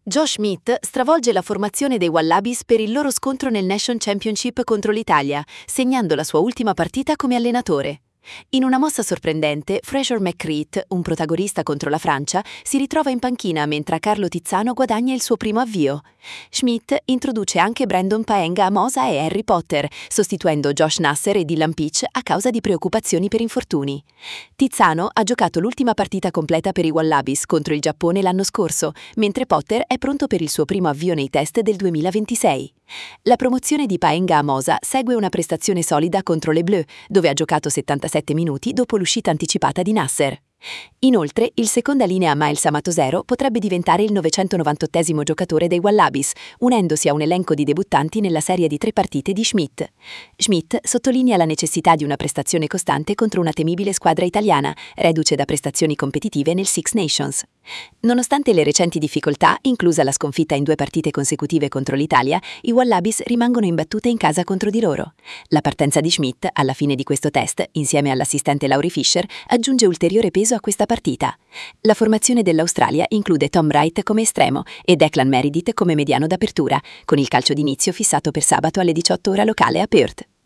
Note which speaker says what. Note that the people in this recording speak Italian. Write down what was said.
Speaker 1: Josh Smith stravolge la formazione dei Wallabies per il loro scontro nel Nation Championship contro l'Italia, segnando la sua ultima partita come allenatore. In una mossa sorprendente, Fraser McCreath, un protagonista contro la Francia, si ritrova in panchina mentre Carlo Tizzano guadagna il suo primo avvio. Smith introduce anche Brandon Paenga Amosa e Harry Potter, sostituendo Josh Nasser e Dylan Pitch a causa di preoccupazioni per infortuni. Tizzano ha giocato l'ultima partita completa per i Wallabies contro il Giappone l'anno scorso, mentre Potter è pronto per il suo primo avvio nei test del 2026. La promozione di Paenga Amosa segue una prestazione solida contro le Bleu, dove ha giocato 77 minuti dopo l'uscita anticipata di Nasser. Inoltre, il seconda linea Miles Amatosero potrebbe diventare il 998esimo giocatore dei Wallabies, unendosi a un elenco di debuttanti nella serie di 3 partite di Smith. Smith sottolinea la necessità di una prestazione costante contro una temibile squadra italiana, reduce da prestazioni competitive nel Six Nations. Nonostante le recenti difficoltà, inclusa la sconfitta in 2 partite consecutive contro l'Italia, i Wallabies rimangono imbattute in casa contro di loro. La partenza di Smith, alla fine di questo test, insieme all'assistente Laurie Fisher, aggiunge ulteriore peso a questa partita. La formazione dell'Australia include Tom Wright come estremo e Declan Meredith come mediano d'apertura, con il calcio d'inizio fissato per sabato alle 18 ora locale a Perth.